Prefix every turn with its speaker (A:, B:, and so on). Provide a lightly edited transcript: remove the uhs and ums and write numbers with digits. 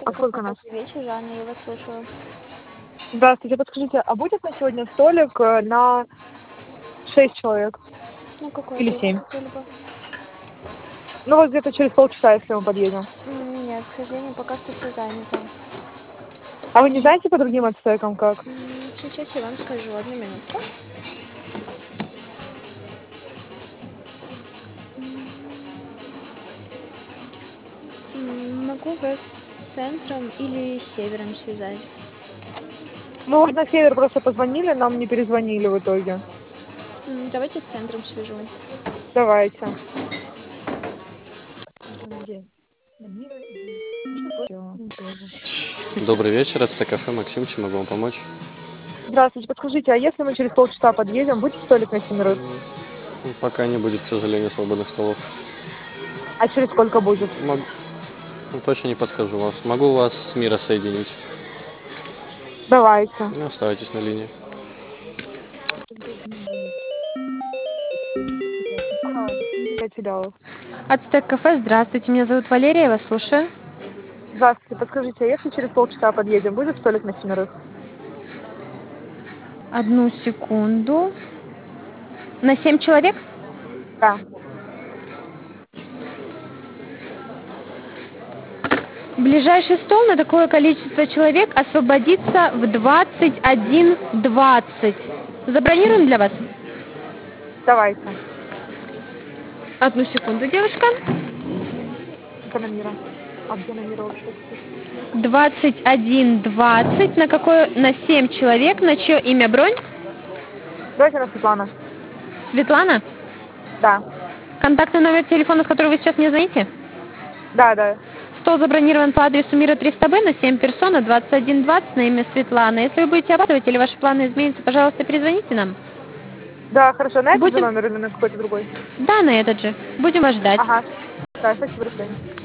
A: А
B: Стека
A: сколько
B: кафе,
A: нас?
B: добрый вечер, Жанна, я вас слушаю.
A: Здравствуйте, подскажите, а будет на сегодня столик на 6 человек
B: На какое
A: или
B: время
A: 7?
B: какое-либо?
A: Ну, вот где-то через полчаса, если мы подъедем.
B: Нет, к сожалению, пока что все занято.
A: А вы не знаете по другим отстойкам как?
B: Сейчас я вам скажу, одну минутку. Могу вас с центром или с севером связать?
A: Мы вот на север просто позвонили, нам не перезвонили в итоге.
B: Давайте с центром свяжу.
A: Давайте.
C: Добрый вечер, это Стекафе, Максим, чем могу вам помочь?
A: Здравствуйте, подскажите, а если мы через полчаса подъедем, будет столик на 7?
C: Пока не будет, к сожалению, свободных столов.
A: А через сколько будет?
C: Точно не подскажу вас. Могу вас с Мира соединить.
A: Давайте.
C: Оставайтесь на линии.
A: Ага, 5 филиалов.
D: Ацтек кафе, здравствуйте, меня зовут Валерия, я вас слушаю.
A: Здравствуйте, подскажите, а если через полчаса подъедем, будет столик на 7?
D: Одну секунду. На 7 человек?
A: Да.
D: Ближайший стол на такое количество человек освободится в 21:20. Забронируем для вас?
A: Давайте.
D: Одну секунду, девушка.
A: Это на Мира. А где на Мира вообще?
D: 21:20. На какое? На 7 человек. На чье имя бронь?
A: Давайте на Светлана.
D: Светлана?
A: Да.
D: Контактный номер телефона, с которого вы сейчас мне звоните?
A: Да.
D: Стол забронирован по адресу Мира 300Б на 7 персон на 21:20 на имя Светлана. Если вы будете опаздывать или ваши планы изменятся, пожалуйста, перезвоните нам.
A: Да, хорошо. На этот же
D: Будем?
A: номер или на какой-то другой?
D: Да, на этот же. Будем вас ждать.
A: Ага. Да, спасибо, до свидания.